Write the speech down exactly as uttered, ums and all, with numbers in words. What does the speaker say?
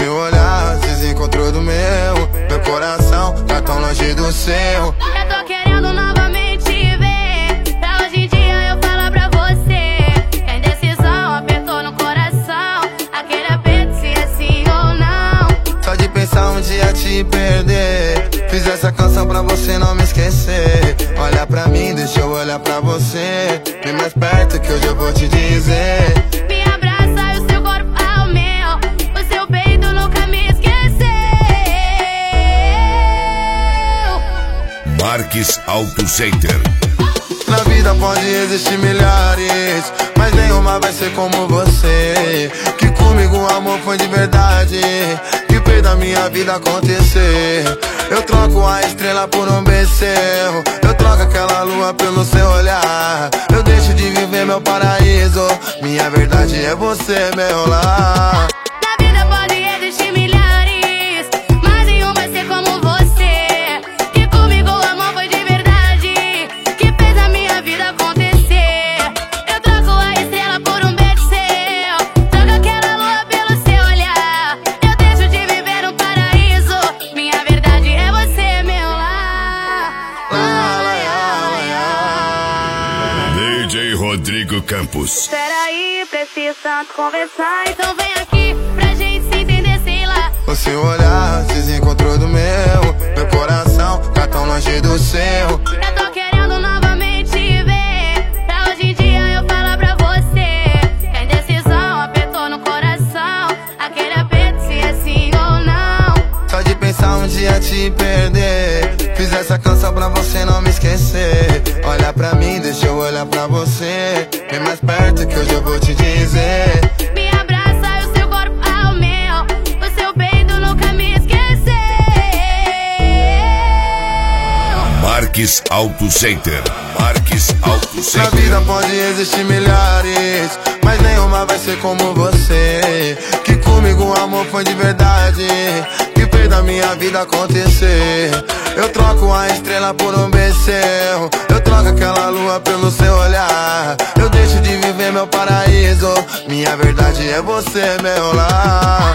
seu olhar se desencontrou do meu. Meu coração tá tão longe do seu. Eu tô querendo novamente te ver. Pra hoje em dia eu falar pra você que a indecisão apertou no coração. Aquele aperto se é sim ou não. Só de pensar um dia te perder. Fiz essa canção pra você não me esquecer. Olha pra mim, deixa eu olhar pra você. Vem mais perto que hoje eu vou te dizer. Me abraça e o seu corpo ao meu. O seu peito nunca me esqueceu. Marques Auto Center. Na vida pode existir milhares, mas nenhuma vai ser como você. Que comigo o amor foi de verdade, que fez da minha vida acontecer. Eu troco a estrela por um becerro, eu troco aquela lua pelo seu olhar. Eu deixo de viver meu paraíso, minha verdade é você, meu lar. Na vida pode existir milhares, mas nenhum vai ser como você. Que comigo o amor foi de verdade, que fez a minha vida acontecer. Eu troco a estrela por um beijo seu, troco aquela lua pelo seu olhar. Eu deixo de viver um paraíso, minha verdade é você, meu lar. Lá, lá, lá, lá. D J Rodrigo Campos. Peraí, preciso tanto conversar, então vem aqui pra gente se entender, sei lá. O seu olhar se desencontrou do meu. Meu coração tá tão longe do seu. Eu tô querendo novamente te ver. Pra hoje em dia eu falar pra você que a indecisão apertou no coração. Aquele aperto se é sim ou não. Só de pensar um dia te perder. Fiz essa canção pra você não me esquecer. Olha pra mim, deixa eu olhar pra você. Vem mais perto que hoje eu vou te dizer. Me abraça e o seu corpo ao meu. O seu peito nunca me esqueceu. Marques Auto Center. Marques Auto Na Center. vida pode existir milhares, mas nenhuma vai ser como você. Que comigo o amor foi de verdade, que fez da minha vida acontecer. Eu troco a estrela por um becerro, eu troco aquela lua pelo seu olhar. Eu deixo de viver meu paraíso, minha verdade é você, meu lar.